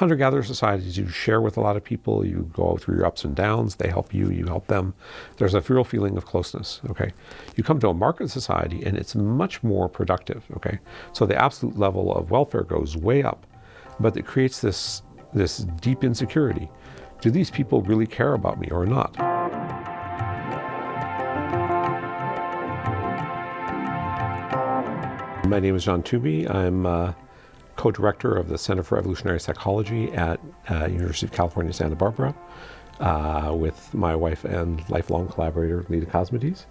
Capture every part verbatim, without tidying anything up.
hunter-gatherer societies, you share with a lot of people, you go through your ups and downs, they help you, you help them. There's a real feeling of closeness, okay? You come to a market society and it's much more productive, okay? So the absolute level of welfare goes way up, but it creates this, this deep insecurity. Do these people really care about me or not? My name is John Toomey. I'm uh, co-director of the Center for Evolutionary Psychology at uh, University of California, Santa Barbara, uh, with my wife and lifelong collaborator, Leda Cosmides.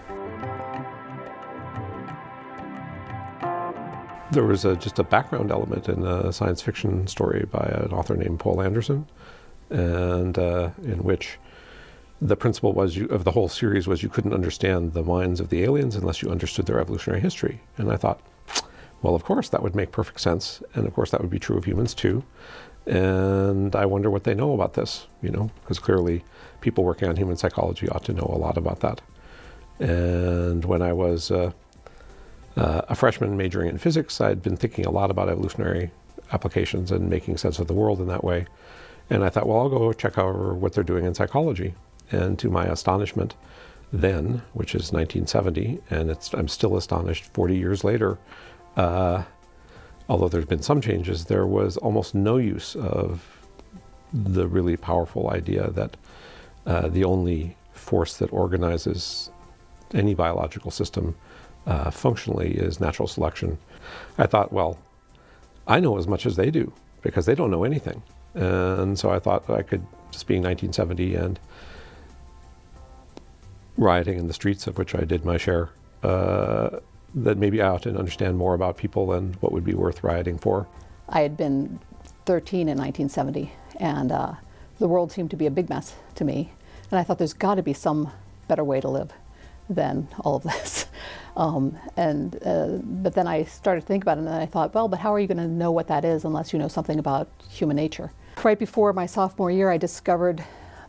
There was a, just a background element in a science fiction story by an author named Poul Anderson, and uh, in which the principle was you, of the whole series was you couldn't understand the minds of the aliens unless you understood their evolutionary history. And I thought, well, of course, that would make perfect sense. And of course, that would be true of humans too. And I wonder what they know about this, you know, because clearly people working on human psychology ought to know a lot about that. And when I was uh, uh, a freshman majoring in physics, I'd been thinking a lot about evolutionary applications and making sense of the world in that way. And I thought, well, I'll go check out what they're doing in psychology. And to my astonishment then, which is nineteen seventy, and it's, I'm still astonished forty years later, uh, although there's been some changes, there was almost no use of the really powerful idea that uh, the only force that organizes any biological system uh, functionally is natural selection. I thought, well, I know as much as they do, because they don't know anything. And so I thought I could, just being nineteen seventy and rioting in the streets, of which I did my share, uh, that maybe I ought to understand more about people and what would be worth rioting for. I had been thirteen in nineteen seventy, and uh, the world seemed to be a big mess to me. And I thought there's got to be some better way to live than all of this. Um, and uh, but then I started to think about it, and I thought, well, but how are you going to know what that is unless you know something about human nature? Right before my sophomore year, I discovered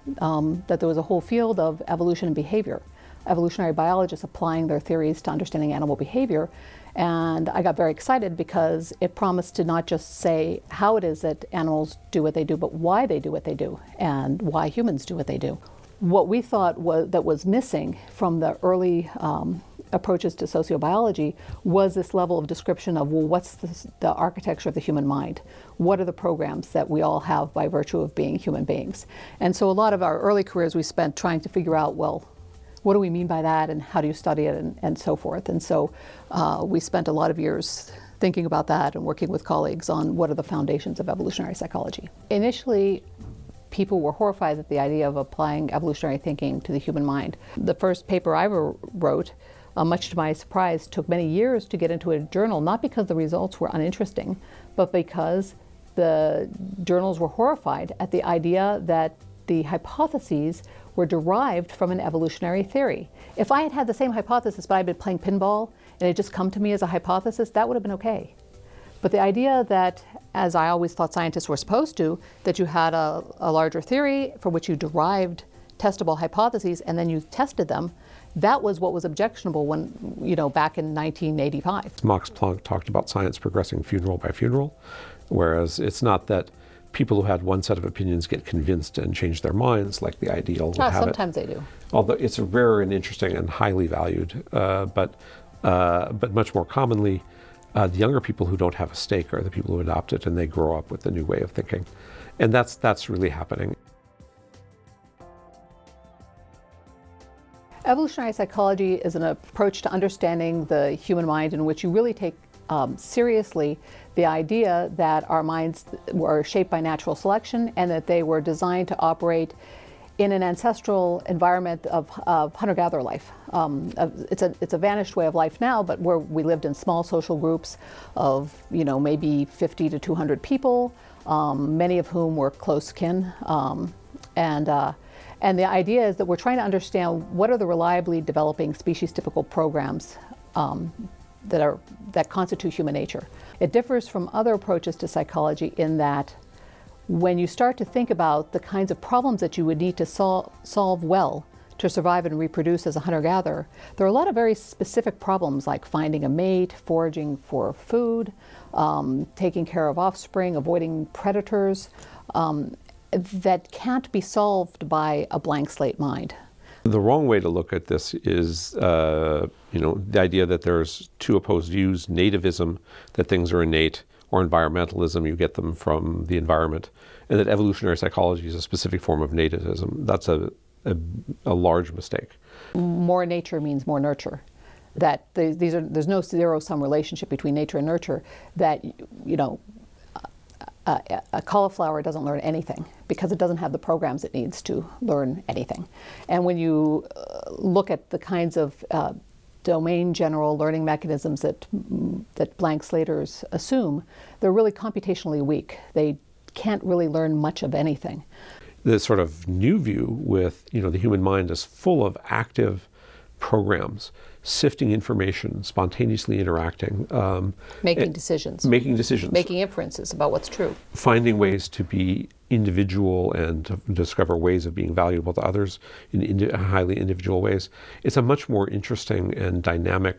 um, that there was a whole field of evolution and behavior, evolutionary biologists applying their theories to understanding animal behavior. And I got very excited because it promised to not just say how it is that animals do what they do, but why they do what they do and why humans do what they do. What we thought was, that was missing from the early um, approaches to sociobiology was this level of description of, well, what's the, the architecture of the human mind? What are the programs that we all have by virtue of being human beings? And so a lot of our early careers we spent trying to figure out, well, what do we mean by that, and how do you study it, and, and so forth. And so uh, we spent a lot of years thinking about that and working with colleagues on what are the foundations of evolutionary psychology. Initially, people were horrified at the idea of applying evolutionary thinking to the human mind. The first paper I ever wrote, uh, much to my surprise, took many years to get into a journal, not because the results were uninteresting, but because the journals were horrified at the idea that the hypotheses were derived from an evolutionary theory. If I had had the same hypothesis, but I'd been playing pinball and it had just come to me as a hypothesis, that would have been okay. But the idea that, as I always thought scientists were supposed to, that you had a, a larger theory for which you derived testable hypotheses and then you tested them, that was what was objectionable when, you know, back in nineteen eighty-five. Max Planck talked about science progressing funeral by funeral, whereas it's not that people who had one set of opinions get convinced and change their minds like the ideal would Ah, have sometimes it. they do. Although it's rare and interesting and highly valued, uh, but uh, but much more commonly, uh, the younger people who don't have a stake are the people who adopt it and they grow up with the new way of thinking. And that's that's really happening. Evolutionary psychology is an approach to understanding the human mind in which you really take um, seriously the idea that our minds were shaped by natural selection and that they were designed to operate in an ancestral environment of, of hunter-gatherer life. Um, it's a it's a vanished way of life now, but where we lived in small social groups of, you know, maybe fifty to two hundred people, um, many of whom were close kin, um, and uh, and the idea is that we're trying to understand what are the reliably developing species-typical programs um, that are that constitute human nature. It differs from other approaches to psychology in that when you start to think about the kinds of problems that you would need to sol- solve well to survive and reproduce as a hunter-gatherer, there are a lot of very specific problems like finding a mate, foraging for food, um, taking care of offspring, avoiding predators, um, that can't be solved by a blank slate mind. The wrong way to look at this is, uh, you know, the idea that there's two opposed views: nativism, that things are innate, or environmentalism, you get them from the environment, and that evolutionary psychology is a specific form of nativism. That's a, a, a large mistake. More nature means more nurture. That the, these are, there's no zero-sum relationship between nature and nurture. That, you know, a, a cauliflower doesn't learn anything because it doesn't have the programs it needs to learn anything. And when you uh, look at the kinds of uh, domain general learning mechanisms that that blank slaters assume, they're really computationally weak. They can't really learn much of anything. The sort of new view with, you know, the human mind is full of active programs, sifting information, spontaneously interacting. Um, making decisions. Making decisions. Making inferences about what's true. Finding ways to be individual and to discover ways of being valuable to others in indi- highly individual ways. It's a much more interesting and dynamic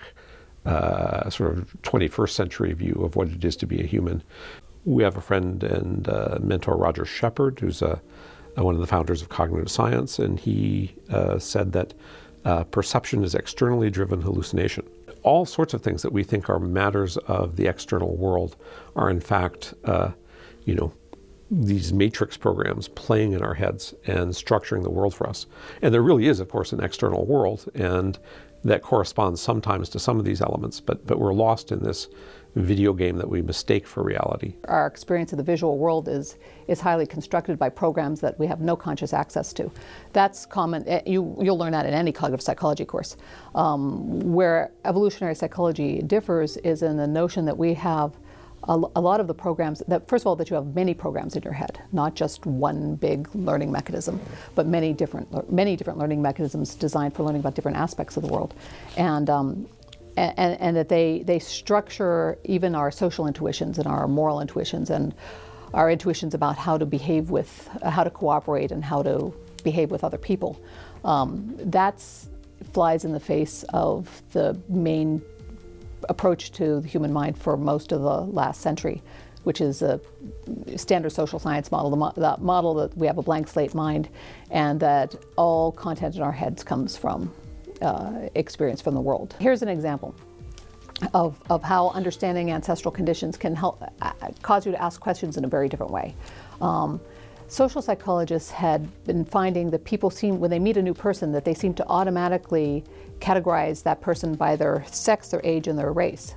uh, sort of twenty-first century view of what it is to be a human. We have a friend and uh, mentor, Roger Shepard, who's a, a, one of the founders of cognitive science, and he uh, said that uh, perception is externally driven hallucination. All sorts of things that we think are matters of the external world are in fact, uh, you know, these matrix programs playing in our heads and structuring the world for us. And there really is, of course, an external world, and that corresponds sometimes to some of these elements, but but we're lost in this video game that we mistake for reality. Our experience of the visual world is is highly constructed by programs that we have no conscious access to. That's common. You, you'll learn that in any cognitive psychology course. Um, where evolutionary psychology differs is in the notion that we have a, a lot of the programs, that first of all, that you have many programs in your head, not just one big learning mechanism, but many different, many different learning mechanisms designed for learning about different aspects of the world. And um, And, and that they, they structure even our social intuitions and our moral intuitions and our intuitions about how to behave with, uh, how to cooperate and how to behave with other people. Um, that's flies in the face of the main approach to the human mind for most of the last century, which is a standard social science model, the, mo- the model that we have a blank slate mind and that all content in our heads comes from Uh, experience from the world. Here's an example of, of how understanding ancestral conditions can help uh, cause you to ask questions in a very different way. Um, social psychologists had been finding that people seem, when they meet a new person, that they seem to automatically categorize that person by their sex, their age, and their race.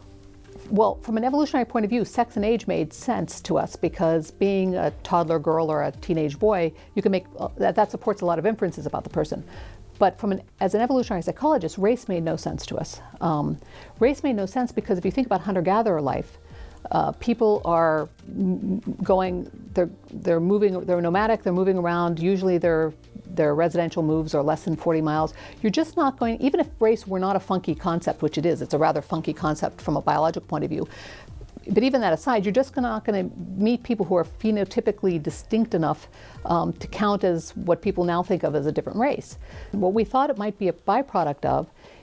Well, from an evolutionary point of view, sex and age made sense to us because being a toddler girl or a teenage boy, you can make uh, that, that supports a lot of inferences about the person. But from an, as an evolutionary psychologist, race made no sense to us. Um, race made no sense because if you think about hunter-gatherer life, uh, people are m- going, they're they're moving, they're nomadic, they're moving around. Usually their their residential moves are less than forty miles. You're just not going, even if race were not a funky concept, which it is, it's a rather funky concept from a biological point of view. But even that aside, you're just not going to meet people who are phenotypically distinct enough um, to count as what people now think of as a different race. What we thought it might be a byproduct of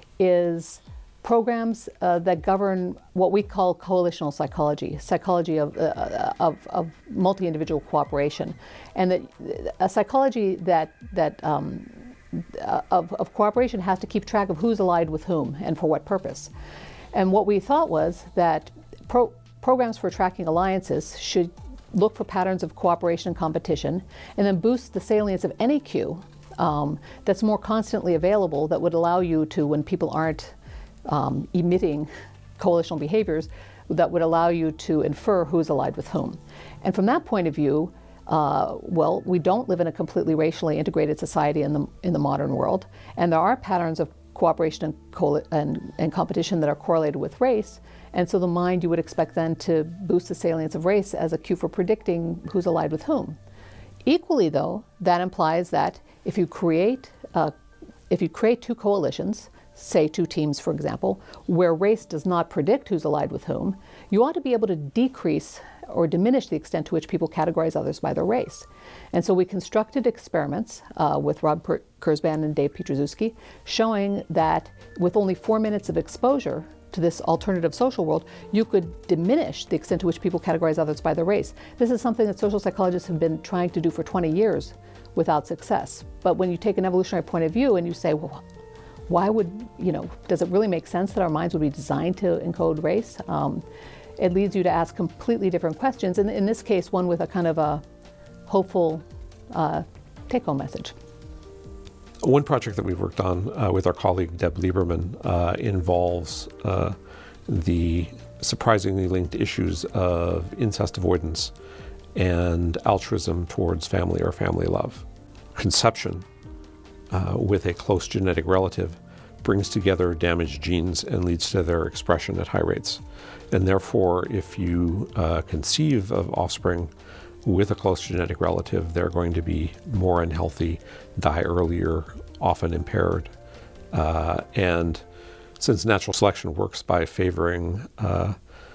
is programs uh, that govern what we call coalitional psychology, psychology of, uh, of, of multi-individual cooperation, and that a psychology that that um, of, of cooperation has to keep track of who's allied with whom and for what purpose. And what we thought was that pro programs for tracking alliances should look for patterns of cooperation and competition, and then boost the salience of any cue um, that's more constantly available that would allow you to, when people aren't um, emitting coalitional behaviors, that would allow you to infer who's allied with whom. And from that point of view, uh, well, we don't live in a completely racially integrated society in the in the modern world, and there are patterns of cooperation and, co and, and competition that are correlated with race. And so the mind, you would expect then to boost the salience of race as a cue for predicting who's allied with whom. Equally though, that implies that if you create, uh, if you create two coalitions, say two teams, for example, where race does not predict who's allied with whom, you ought to be able to decrease or diminish the extent to which people categorize others by their race. And so we constructed experiments uh, with Rob per- Kurzban and Dave Pietrzewski, showing that with only four minutes of exposure to this alternative social world, you could diminish the extent to which people categorize others by their race. This is something that social psychologists have been trying to do for twenty years without success. But when you take an evolutionary point of view and you say, well, why would, you know, does it really make sense that our minds would be designed to encode race? Um, it leads you to ask completely different questions. And in this case, one with a kind of a hopeful uh, take-home message. One project that we've worked on uh, with our colleague Deb Lieberman uh, involves uh, the surprisingly linked issues of incest avoidance and altruism towards family or family love. Conception uh, with a close genetic relative brings together damaged genes and leads to their expression at high rates. And therefore, if you uh, conceive of offspring with a close genetic relative, they're going to be more unhealthy, die earlier, often impaired. Uh, and since natural selection works by favoring uh,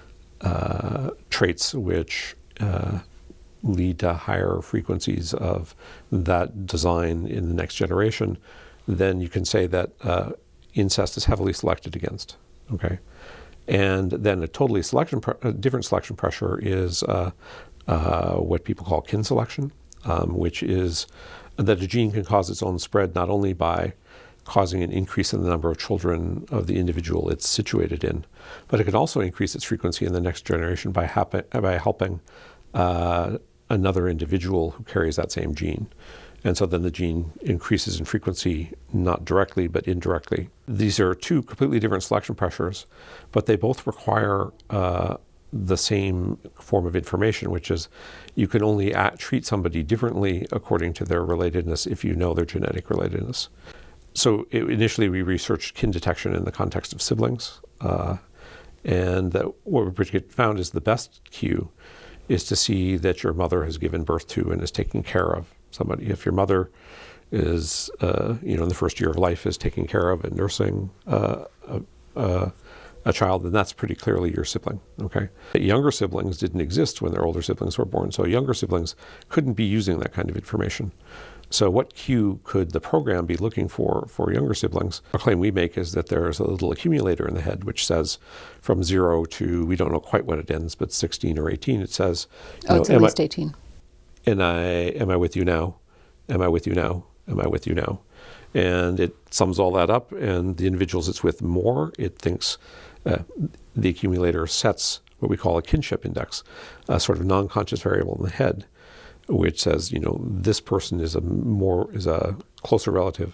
uh, traits which uh, lead to higher frequencies of that design in the next generation, then you can say that uh, incest is heavily selected against. Okay, and then a totally selection, pre- a different selection pressure is uh, uh, what people call kin selection, um, which is that a gene can cause its own spread not only by causing an increase in the number of children of the individual it's situated in, but it can also increase its frequency in the next generation by, happen- by helping uh, another individual who carries that same gene. And so then the gene increases in frequency, not directly, but indirectly. These are two completely different selection pressures, but they both require uh, the same form of information, which is you can only at, treat somebody differently according to their relatedness if you know their genetic relatedness. So it, initially we researched kin detection in the context of siblings, uh, and that what we found is the best cue is to see that your mother has given birth to and is taking care of somebody. If your mother is, uh, you know, in the first year of life is taking care of and nursing uh, a, a, a child, then that's pretty clearly your sibling, okay? But younger siblings didn't exist when their older siblings were born, so younger siblings couldn't be using that kind of information. So what cue could the program be looking for for younger siblings? A claim we make is that there's a little accumulator in the head which says from zero to, we don't know quite when it ends, but sixteen or eighteen, it says, you oh, know, it's at least I, eighteen. And I, am I with you now? Am I with you now? Am I with you now? And it sums all that up, and the individuals it's with more, it thinks uh, the accumulator sets what we call a kinship index, a sort of non-conscious variable in the head, which says, you know, this person is a more is a closer relative,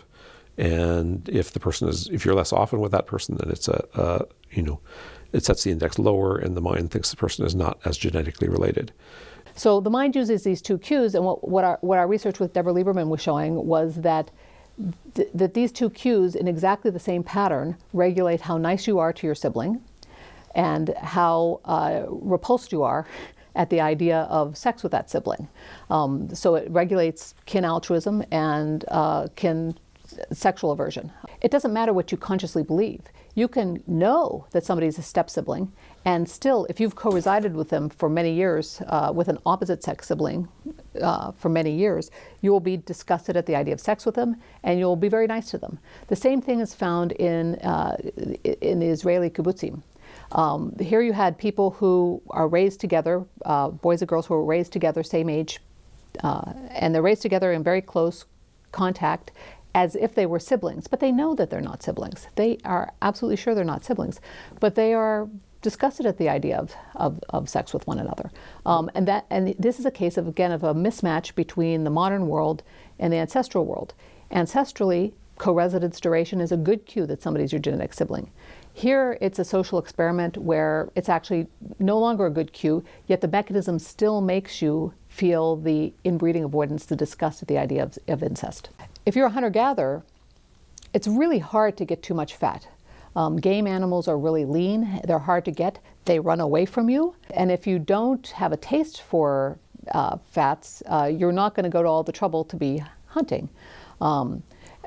and if the person is if you're less often with that person, then it's a, a you know, it sets the index lower, and the mind thinks the person is not as genetically related. So the mind uses these two cues, and what, what our what our research with Deborah Lieberman was showing was that th- that these two cues in exactly the same pattern regulate how nice you are to your sibling, and how uh, repulsed you are at the idea of sex with that sibling. Um, so it regulates kin altruism and uh, kin sexual aversion. It doesn't matter what you consciously believe. You can know that somebody's a step sibling, and still, if you've co-resided with them for many years, uh, with an opposite sex sibling uh, for many years, you will be disgusted at the idea of sex with them, and you'll be very nice to them. The same thing is found in uh, in the Israeli kibbutzim. Um, here you had people who are raised together, uh, boys and girls who are raised together, same age, uh, and they're raised together in very close contact as if they were siblings, but they know that they're not siblings. They are absolutely sure they're not siblings, but they are disgusted at the idea of, of, of sex with one another. Um, and that and this is a case of, again, of a mismatch between the modern world and the ancestral world. Ancestrally, co-residence duration is a good cue that somebody's your genetic sibling. Here, it's a social experiment where it's actually no longer a good cue, yet the mechanism still makes you feel the inbreeding avoidance, the disgust at the idea of, of incest. If you're a hunter-gatherer, it's really hard to get too much fat. Um, game animals are really lean, they're hard to get, they run away from you, and if you don't have a taste for uh, fats, uh, you're not going to go to all the trouble to be hunting. Um, uh,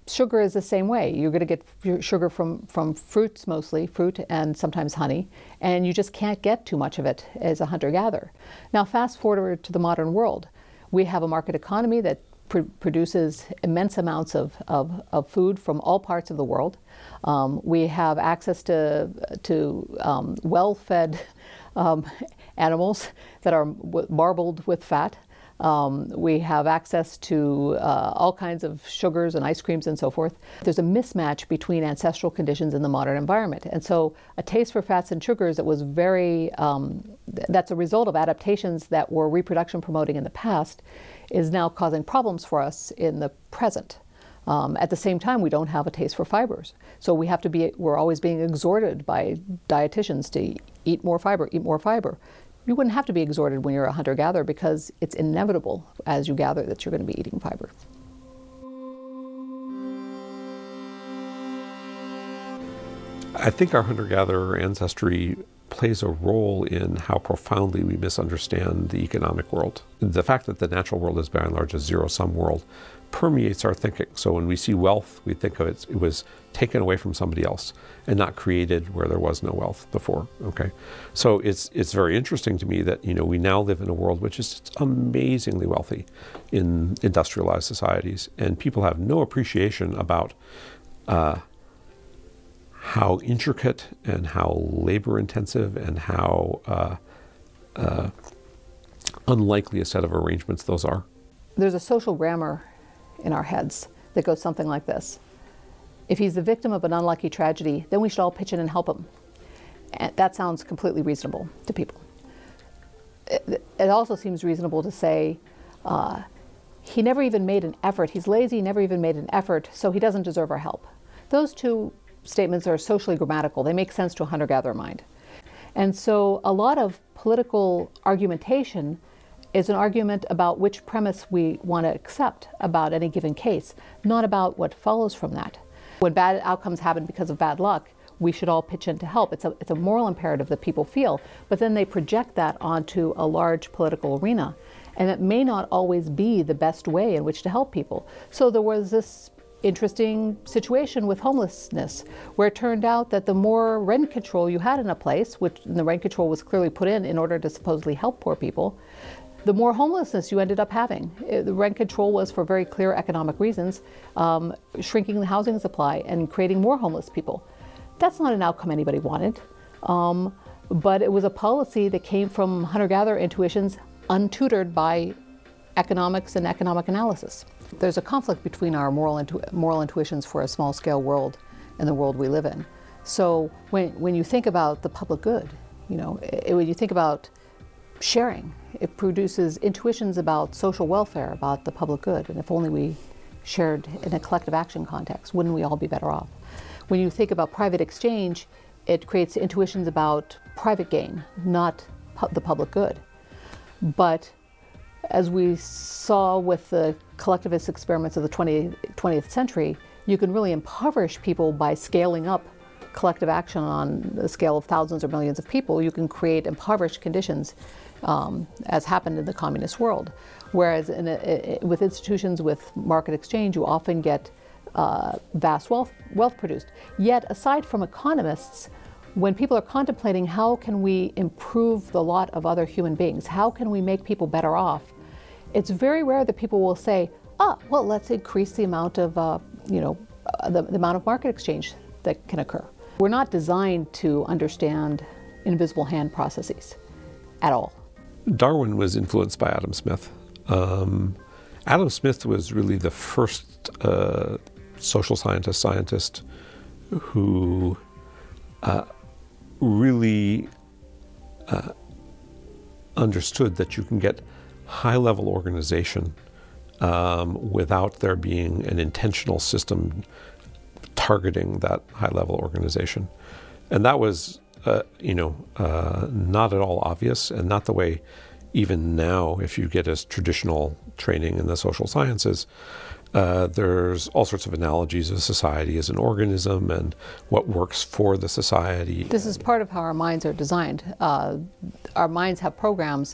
sugar is the same way. You're going to get sugar from, from fruits mostly, fruit and sometimes honey, and you just can't get too much of it as a hunter-gatherer. Now fast forward to the modern world. We have a market economy that pr- produces immense amounts of, of, of food from all parts of the world. Um, we have access to, to um, well-fed um, animals that are w- marbled with fat. Um, we have access to uh, all kinds of sugars and ice creams and so forth. There's a mismatch between ancestral conditions and the modern environment. And so a taste for fats and sugars that was very, um, that's a result of adaptations that were reproduction promoting in the past, is now causing problems for us in the present. Um, at the same time, we don't have a taste for fibers. So we have to be, we're always being exhorted by dietitians to eat more fiber, eat more fiber. You wouldn't have to be exhorted when you're a hunter-gatherer because it's inevitable as you gather that you're going to be eating fiber. I think our hunter-gatherer ancestry plays a role in how profoundly we misunderstand the economic world. The fact that the natural world is by and large a zero-sum world permeates our thinking. So when we see wealth, we think of it, it was taken away from somebody else and not created where there was no wealth before. Okay, so it's it's very interesting to me that, you know, we now live in a world which is amazingly wealthy in industrialized societies, and people have no appreciation about uh, how intricate and how labor intensive and how uh, uh, unlikely a set of arrangements those are. There's a social grammar in our heads that goes something like this. If he's the victim of an unlucky tragedy, then we should all pitch in and help him. And that sounds completely reasonable to people. It, it also seems reasonable to say, uh, he never even made an effort. He's lazy, he never even made an effort, so he doesn't deserve our help. Those two statements are socially grammatical. They make sense to a hunter-gatherer mind. And so a lot of political argumentation is an argument about which premise we want to accept about any given case, not about what follows from that. When bad outcomes happen because of bad luck, we should all pitch in to help. It's a, it's a moral imperative that people feel, but then they project that onto a large political arena, and it may not always be the best way in which to help people. So there was this interesting situation with homelessness, where it turned out that the more rent control you had in a place, which the rent control was clearly put in in order to supposedly help poor people, the more homelessness you ended up having. The rent control was for very clear economic reasons, um, shrinking the housing supply and creating more homeless people. That's not an outcome anybody wanted, um, but it was a policy that came from hunter-gatherer intuitions untutored by economics and economic analysis. There's a conflict between our moral, intu- moral intuitions for a small-scale world and the world we live in. So when, when you think about the public good, you know, it, when you think about sharing, it produces intuitions about social welfare, about the public good, and if only we shared in a collective action context, wouldn't we all be better off? When you think about private exchange, it creates intuitions about private gain, not pu- the public good. But as we saw with the collectivist experiments of the twentieth century, you can really impoverish people by scaling up collective action on the scale of thousands or millions of people. You can create impoverished conditions, um, as happened in the communist world. Whereas in a, a, with institutions with market exchange, you often get uh, vast wealth, wealth produced. Yet, aside from economists, when people are contemplating how can we improve the lot of other human beings, how can we make people better off, it's very rare that people will say, ah, well, let's increase the amount of, uh, you know, uh, the, the amount of market exchange that can occur. We're not designed to understand invisible hand processes at all. Darwin was influenced by Adam Smith. Um, Adam Smith was really the first uh, social scientist, scientist who uh, really uh, understood that you can get high-level organization um, without there being an intentional system targeting that high-level organization. And that was, uh, you know, uh, not at all obvious, and not the way even now, if you get a traditional training in the social sciences, uh, there's all sorts of analogies of society as an organism and what works for the society. This is part of how our minds are designed. Uh, our minds have programs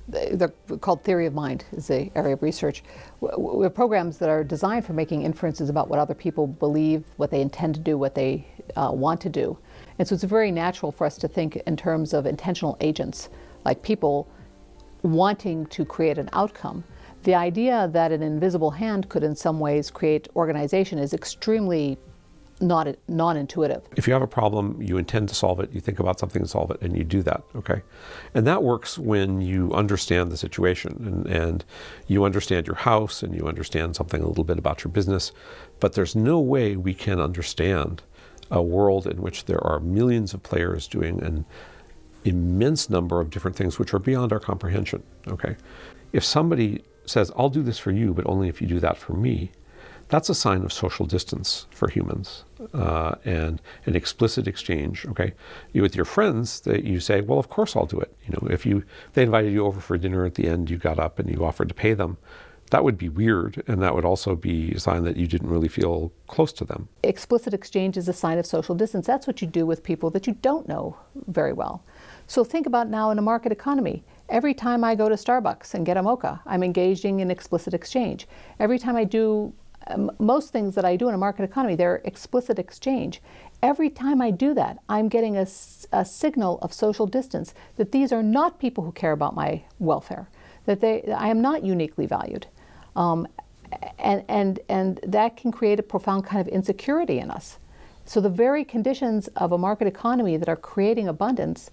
they're called theory of mind is the area of research. We have programs that are designed for making inferences about what other people believe, what they intend to do, what they uh, want to do. And so it's very natural for us to think in terms of intentional agents, like people wanting to create an outcome. The idea that an invisible hand could in some ways create organization is extremely not non-intuitive. If you have a problem, you intend to solve it, you think about something to solve it, and you do that, okay? And that works when you understand the situation, and, and you understand your house, and you understand something a little bit about your business, but there's no way we can understand a world in which there are millions of players doing an immense number of different things which are beyond our comprehension, okay? If somebody says, I'll do this for you, but only if you do that for me, that's a sign of social distance for humans, uh, and an explicit exchange. Okay, you with your friends, that you say, "Well, of course I'll do it." You know, if you they invited you over for dinner at the end, you got up and you offered to pay them. That would be weird, and that would also be a sign that you didn't really feel close to them. Explicit exchange is a sign of social distance. That's what you do with people that you don't know very well. So think about now in a market economy. Every time I go to Starbucks and get a mocha, I'm engaging in explicit exchange. Every time I do Um, most things that I do in a market economy, they're explicit exchange. Every time I do that, I'm getting a, a signal of social distance, that these are not people who care about my welfare, that they, I am not uniquely valued. Um, and, and, and that can create a profound kind of insecurity in us. So the very conditions of a market economy that are creating abundance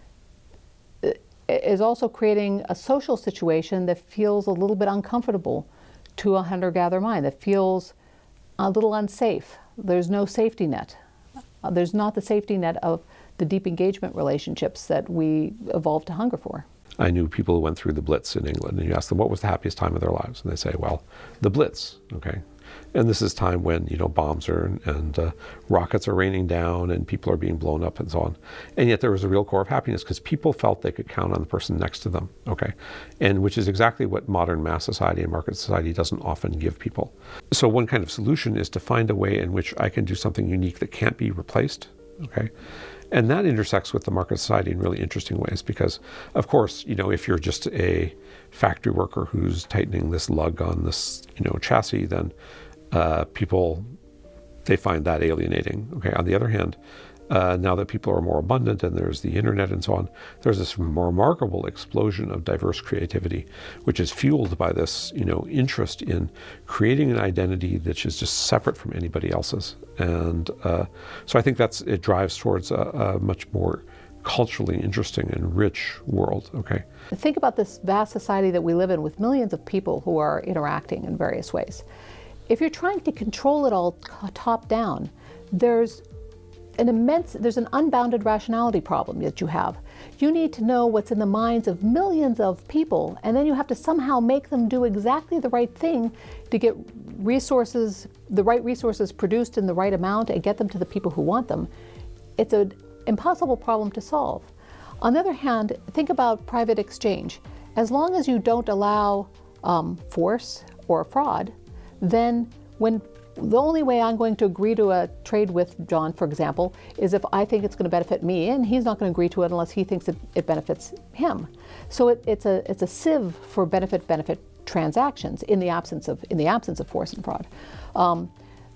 is also creating a social situation that feels a little bit uncomfortable to a hunter-gatherer mind, that feels a little unsafe. There's no safety net. Uh, there's not the safety net of the deep engagement relationships that we evolved to hunger for. I knew people who went through the Blitz in England, and you ask them, what was the happiest time of their lives? And they say, well, the Blitz, okay? And this is time when, you know, bombs are, and, and uh, rockets are raining down, and people are being blown up and so on. And yet there was a real core of happiness because people felt they could count on the person next to them, okay? And which is exactly what modern mass society and market society doesn't often give people. So one kind of solution is to find a way in which I can do something unique that can't be replaced, okay? And that intersects with the market society in really interesting ways because, of course, you know, if you're just a factory worker who's tightening this lug on this, you know, chassis, then uh, people, they find that alienating. Okay. On the other hand, uh, now that people are more abundant and there's the internet and so on, there's this remarkable explosion of diverse creativity, which is fueled by this, you know, interest in creating an identity that is just separate from anybody else's. And uh, so I think that's, it drives towards a, a much more culturally interesting and rich world, okay? Think about this vast society that we live in with millions of people who are interacting in various ways. If you're trying to control it all top down, there's an immense, there's an unbounded rationality problem that you have. You need to know what's in the minds of millions of people, and then you have to somehow make them do exactly the right thing to get resources, the right resources produced in the right amount and get them to the people who want them. It's an impossible problem to solve. On the other hand, think about private exchange. As long as you don't allow um, force or fraud, then when the only way I'm going to agree to a trade with John, for example, is if I think it's going to benefit me, and he's not going to agree to it unless he thinks it, it benefits him. So it, it's a it's a sieve for benefit-benefit transactions in the absence of in the absence of force and fraud. Um,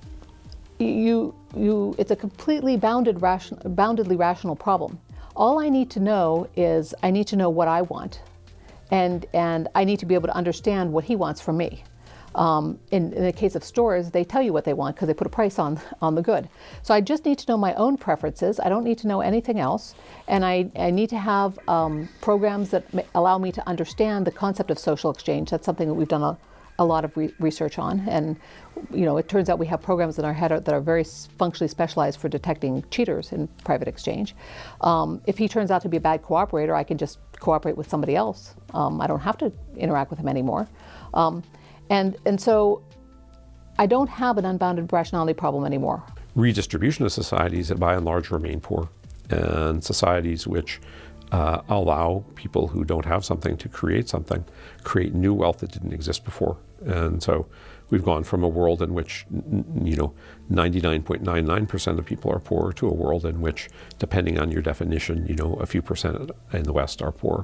you you it's a completely bounded ration, boundedly rational problem. All I need to know is I need to know what I want, and and I need to be able to understand what he wants from me. Um, in, in the case of stores, they tell you what they want because they put a price on on the good. So I just need to know my own preferences. I don't need to know anything else. And I, I need to have um, programs that ma- allow me to understand the concept of social exchange. That's something that we've done a, a lot of re- research on. And, you know, it turns out we have programs in our head that are very functionally specialized for detecting cheaters in private exchange. Um, if he turns out to be a bad cooperator, I can just cooperate with somebody else. Um, I don't have to interact with him anymore. Um, And and so I don't have an unbounded rationality problem anymore. Redistribution of societies that by and large remain poor, and societies which uh, allow people who don't have something to create something, create new wealth that didn't exist before. And so we've gone from a world in which, you know, ninety-nine point nine nine percent of people are poor to a world in which, depending on your definition, you know, a few percent in the West are poor.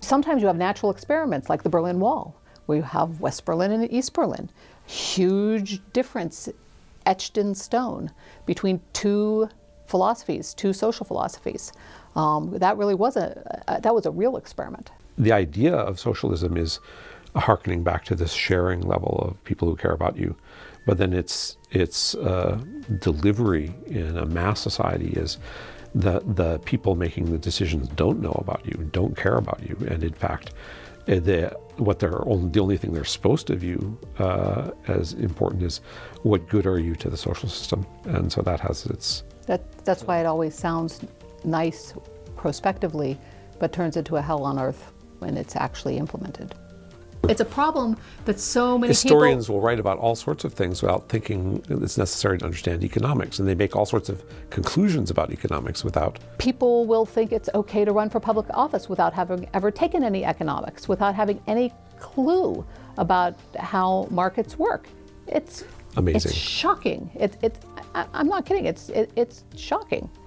Sometimes you have natural experiments like the Berlin Wall, where you have West Berlin and East Berlin. Huge difference etched in stone between two philosophies, two social philosophies. Um, that really was a, a, that was a real experiment. The idea of socialism is a hearkening back to this sharing level of people who care about you. But then its its uh, delivery in a mass society is the the people making the decisions don't know about you, don't care about you, and in fact, the what they're only, the only thing they're supposed to view uh, as important is what good are you to the social system, and so that has its. That that's why it always sounds nice prospectively, but turns into a hell on earth when it's actually implemented. It's a problem that so many Historians people... will write about all sorts of things without thinking it's necessary to understand economics, and they make all sorts of conclusions about economics without... People will think it's okay to run for public office without having ever taken any economics, without having any clue about how markets work. It's amazing. It's shocking. It, it, I, I'm not kidding. It's, it, it's shocking.